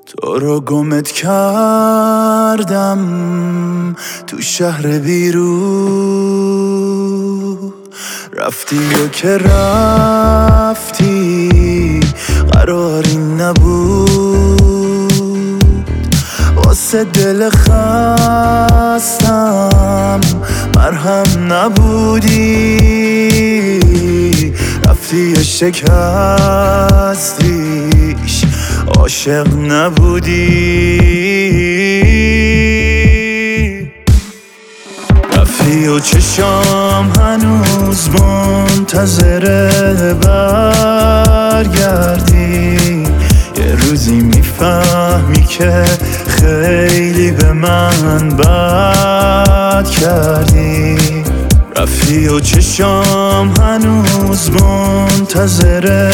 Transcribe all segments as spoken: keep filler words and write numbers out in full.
تو رو گمت کردم تو شهر بیرون، رفتی و که رفتی قراری نبود، واسه دل خستم مرهم نبودی، رفتی و شکستیش عاشق نبودی، رفتی و چشام هنوز منتظر برگردی، یه روزی میفهمی که خیلی به من بد کردی، رفتی و چشام هنوز منتظر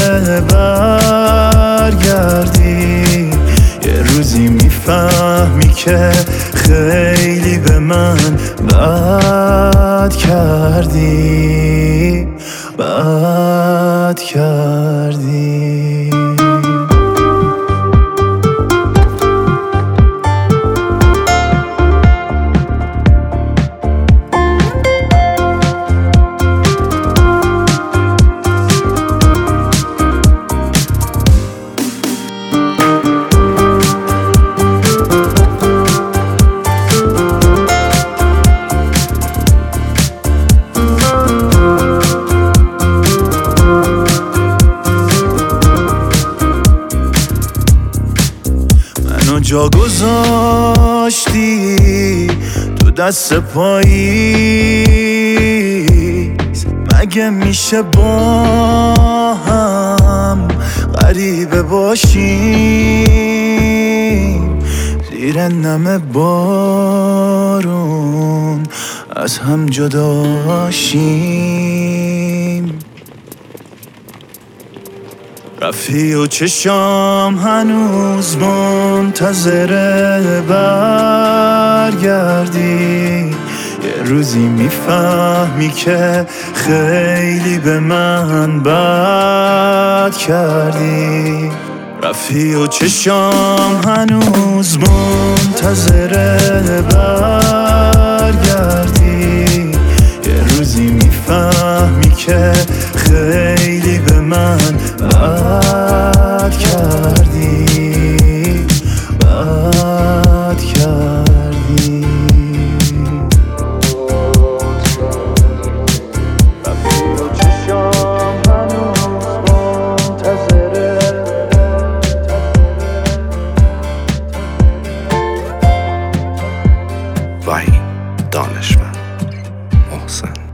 برگردی، یه روزی میفهمی که خیلی به من بد کردی، بد کردی. جا گذاشتی تو دست پاییز، مگه میشه با هم غریبه باشیم، زیر نم بارون از هم جدا شیم، رفتی و چشام هنوز منتظر برگردی، یه روزی میفهمی که خیلی به من بد کردی، رفتی و چشام هنوز منتظر برگردی، یه روزی میفهمی که خیلی به من بد کردی، بد کردی. رفتی و چشام هنوز منتظره، وحید دانشور محسن.